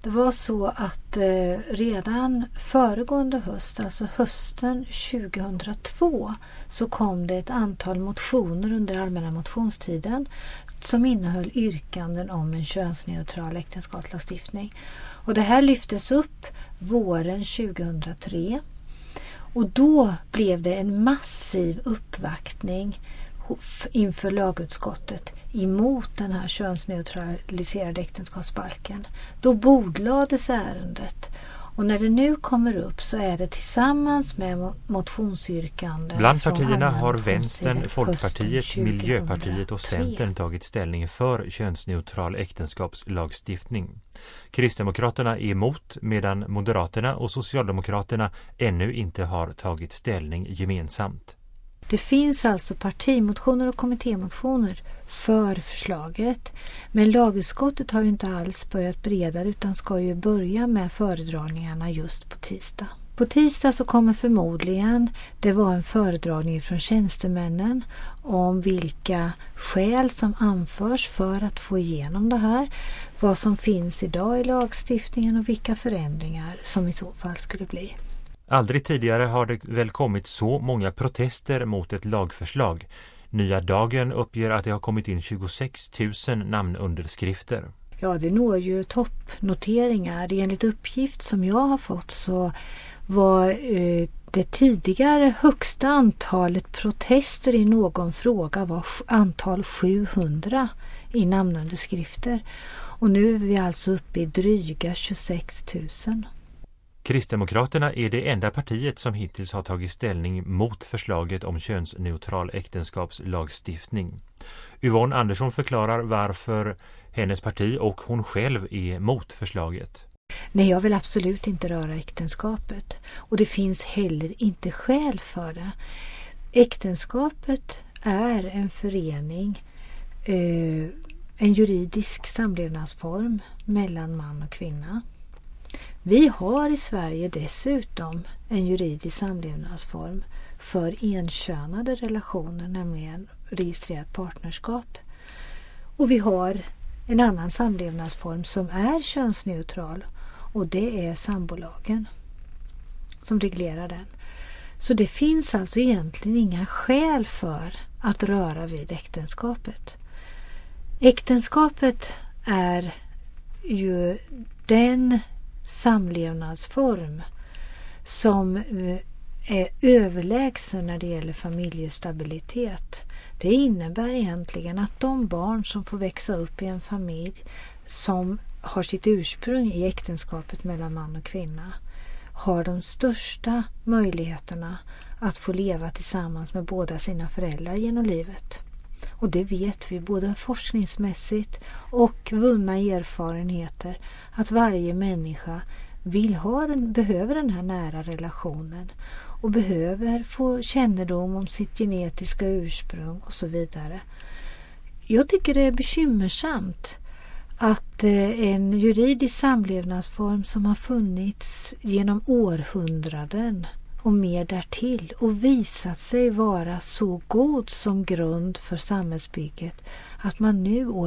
Det var så att redan föregående höst, alltså hösten 2002, så kom det ett antal motioner under allmänna motionstiden som innehöll yrkanden om en könsneutral äktenskapslagstiftning. Och det här lyftes upp våren 2003 och då blev det en massiv uppvaktning inför lagutskottet emot den här könsneutraliserade äktenskapsbalken. Då bordlades ärendet och när det nu kommer upp så är det tillsammans med motionsyrkanden. Bland partierna har Vänstern, Folkpartiet, Miljöpartiet och Centern tagit ställning för könsneutral äktenskapslagstiftning. Kristdemokraterna är emot medan Moderaterna och Socialdemokraterna ännu inte har tagit ställning gemensamt. Det finns alltså partimotioner och kommittémotioner för förslaget. Men lagutskottet har ju inte alls börjat bereda utan ska ju börja med föredragningarna just på tisdag. På tisdag så kommer förmodligen det vara en föredragning från tjänstemännen om vilka skäl som anförs för att få igenom det här. Vad som finns idag i lagstiftningen och vilka förändringar som i så fall skulle bli. Aldrig tidigare har det väl kommit så många protester mot ett lagförslag. Nya Dagen uppger att det har kommit in 26 000 namnunderskrifter. Ja, det når ju toppnoteringar. Enligt uppgift som jag har fått så var det tidigare högsta antalet protester i någon fråga var antal 700 i namnunderskrifter. Och nu är vi alltså uppe i dryga 26 000. Kristdemokraterna är det enda partiet som hittills har tagit ställning mot förslaget om könsneutral äktenskapslagstiftning. Yvonne Andersson förklarar varför hennes parti och hon själv är mot förslaget. Nej, jag vill absolut inte röra äktenskapet. Och det finns heller inte skäl för det. Äktenskapet är en förening, en juridisk samlevnadsform mellan man och kvinna. Vi har i Sverige dessutom en juridisk samlevnadsform för enkönade relationer, nämligen registrerat partnerskap. Och vi har en annan samlevnadsform som är könsneutral och det är sambolagen som reglerar den. Så det finns alltså egentligen inga skäl för att röra vid äktenskapet. Äktenskapet är ju den samlevnadsform som är överlägsen när det gäller familjestabilitet. Det innebär egentligen att de barn som får växa upp i en familj som har sitt ursprung i äktenskapet mellan man och kvinna har de största möjligheterna att få leva tillsammans med båda sina föräldrar genom livet. Och det vet vi både forskningsmässigt och vunna erfarenheter att varje människa behöver den här nära relationen och behöver få kännedom om sitt genetiska ursprung och så vidare. Jag tycker det är bekymmersamt att en juridisk samlevnadsform som har funnits genom århundraden och mer därtill och visat sig vara så god som grund för samhällsbygget att man nu år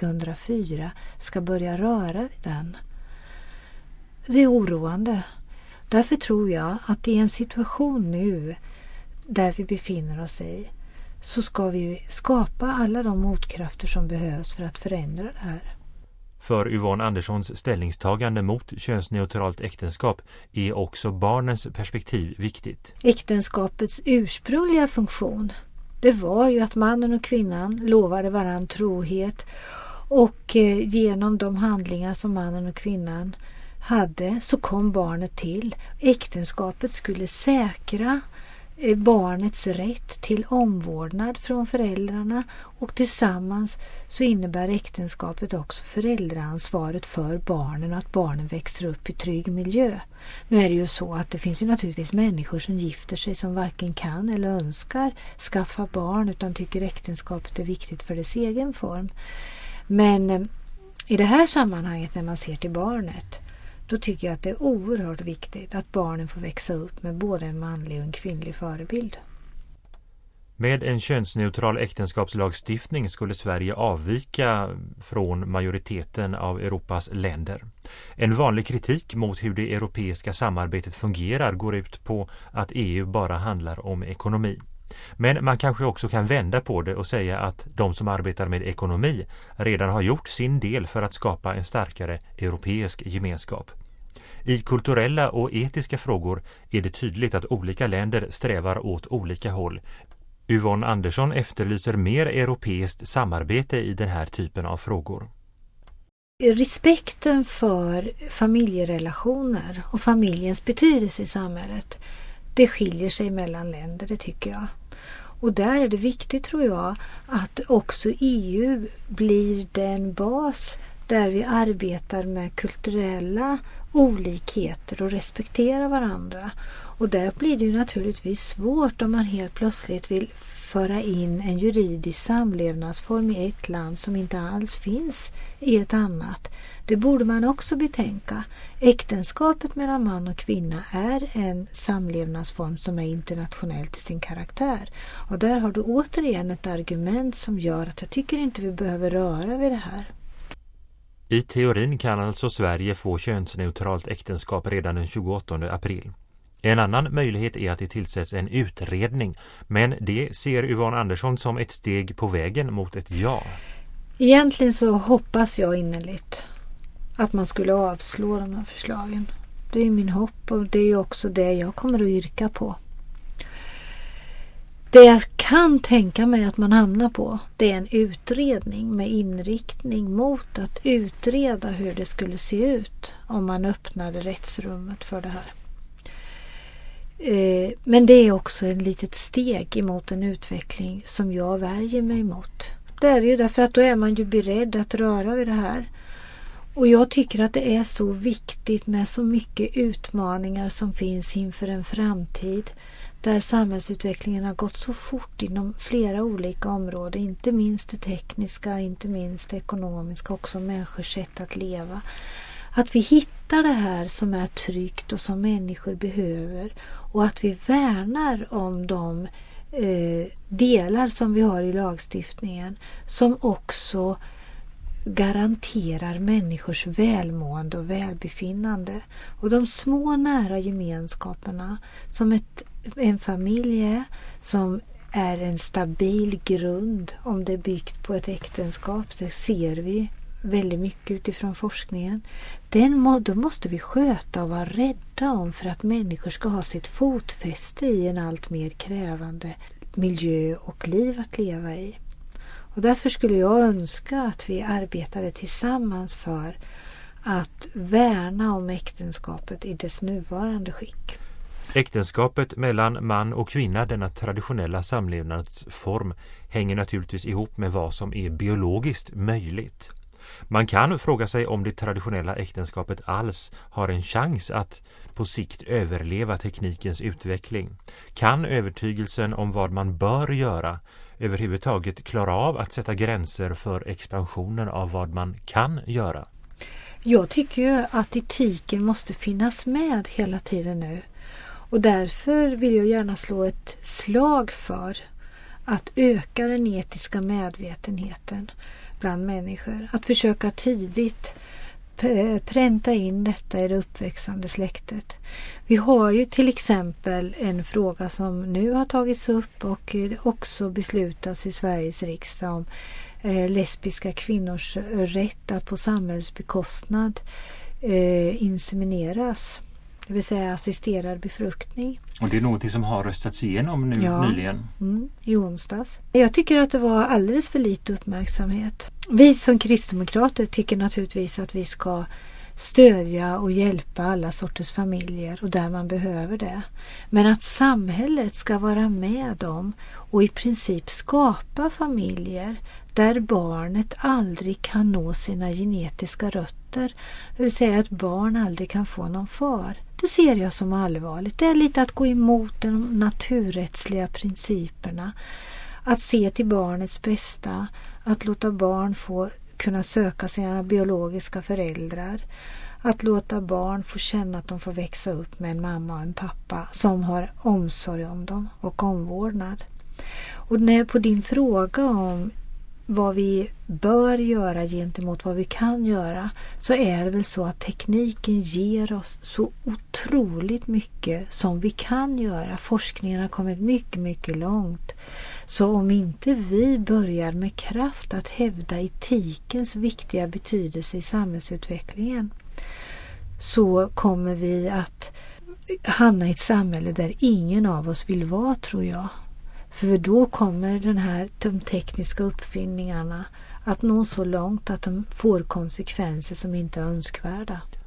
2004 ska börja röra vid den. Det är oroande. Därför tror jag att i en situation nu där vi befinner oss i så ska vi skapa alla de motkrafter som behövs för att förändra det här. För Yvonne Anderssons ställningstagande mot könsneutralt äktenskap är också barnens perspektiv viktigt. Äktenskapets ursprungliga funktion, det var ju att mannen och kvinnan lovade varann trohet och genom de handlingar som mannen och kvinnan hade så kom barnet till. Äktenskapet skulle säkra barnets rätt till omvårdnad från föräldrarna och tillsammans så innebär äktenskapet också föräldraansvaret för barnen och att barnen växer upp i trygg miljö. Nu är det ju så att det finns ju naturligtvis människor som gifter sig som varken kan eller önskar skaffa barn utan tycker äktenskapet är viktigt för dess egen form. Men i det här sammanhanget när man ser till barnet då tycker jag att det är oerhört viktigt att barnen får växa upp med både en manlig och en kvinnlig förebild. Med en könsneutral äktenskapslagstiftning skulle Sverige avvika från majoriteten av Europas länder. En vanlig kritik mot hur det europeiska samarbetet fungerar går ut på att EU bara handlar om ekonomi. Men man kanske också kan vända på det och säga att de som arbetar med ekonomi redan har gjort sin del för att skapa en starkare europeisk gemenskap. I kulturella och etiska frågor är det tydligt att olika länder strävar åt olika håll. Yvonne Andersson efterlyser mer europeiskt samarbete i den här typen av frågor. Respekten för familjerelationer och familjens betydelse i samhället, det skiljer sig mellan länder, det tycker jag. Och där är det viktigt, tror jag, att också EU blir den bas där vi arbetar med kulturella olikheter och respekterar varandra. Och där blir det ju naturligtvis svårt om man helt plötsligt vill föra in en juridisk samlevnadsform i ett land som inte alls finns i ett annat. Det borde man också betänka. Äktenskapet mellan man och kvinna är en samlevnadsform som är internationell till sin karaktär. Och där har du återigen ett argument som gör att jag tycker inte vi behöver röra vid det här. I teorin kan alltså Sverige få könsneutralt äktenskap redan den 28 april. En annan möjlighet är att det tillsätts en utredning, men det ser Yvonne Andersson som ett steg på vägen mot ett ja. Egentligen så hoppas jag innerligt att man skulle avslå de här förslagen. Det är min hopp och det är också det jag kommer att yrka på. Det jag kan tänka mig att man hamnar på, det är en utredning med inriktning mot att utreda hur det skulle se ut om man öppnade rättsrummet för det här. Men det är också ett litet steg emot en utveckling som jag värjer mig emot. Det är ju därför att då är man ju beredd att röra vid det här. Och jag tycker att det är så viktigt med så mycket utmaningar som finns inför en framtid där samhällsutvecklingen har gått så fort inom flera olika områden, inte minst det tekniska, inte minst det ekonomiska, också människors sätt att leva. Att vi hittar det här som är tryggt och som människor behöver och att vi värnar om de delar som vi har i lagstiftningen som också garanterar människors välmående och välbefinnande. Och de små nära gemenskaperna som en familj är, som är en stabil grund om det är byggt på ett äktenskap, det ser vi väldigt mycket utifrån forskningen. Då måste vi sköta och vara rädda om för att människor ska ha sitt fotfäste i en allt mer krävande miljö och liv att leva i. Och därför skulle jag önska att vi arbetade tillsammans för att värna om äktenskapet i dess nuvarande skick. Äktenskapet mellan man och kvinna, denna traditionella samlevnadsform, hänger naturligtvis ihop med vad som är biologiskt möjligt. Man kan fråga sig om det traditionella äktenskapet alls har en chans att på sikt överleva teknikens utveckling. Kan övertygelsen om vad man bör göra överhuvudtaget klara av att sätta gränser för expansionen av vad man kan göra? Jag tycker ju att etiken måste finnas med hela tiden nu. Och därför vill jag gärna slå ett slag för att öka den etiska medvetenheten bland människor. Att försöka tidigt pränta in detta i det uppväxande släktet. Vi har ju till exempel en fråga som nu har tagits upp och också beslutats i Sveriges riksdag om lesbiska kvinnors rätt att på samhällsbekostnad insemineras. Det vill säga assisterad befruktning. Och det är något som har röstats igenom nu nyligen. I onsdags. Jag tycker att det var alldeles för lite uppmärksamhet. Vi som kristdemokrater tycker naturligtvis att vi ska stödja och hjälpa alla sorters familjer och där man behöver det. Men att samhället ska vara med om och i princip skapa familjer där barnet aldrig kan nå sina genetiska rötter. Det vill säga att barn aldrig kan få någon far. Det ser jag som allvarligt. Det är lite att gå emot de naturrättsliga principerna. Att se till barnets bästa. Att låta barn kunna söka sina biologiska föräldrar. Att låta barn få känna att de får växa upp med en mamma och en pappa som har omsorg om dem och omvårdnad. Och på din fråga om vad vi bör göra gentemot vad vi kan göra, så är det väl så att tekniken ger oss så otroligt mycket som vi kan göra. Forskningen har kommit mycket, mycket långt. Så om inte vi börjar med kraft att hävda etikens viktiga betydelse i samhällsutvecklingen, så kommer vi att hamna i ett samhälle där ingen av oss vill vara, tror jag. För då kommer de tekniska uppfinningarna att nå så långt att de får konsekvenser som inte är önskvärda.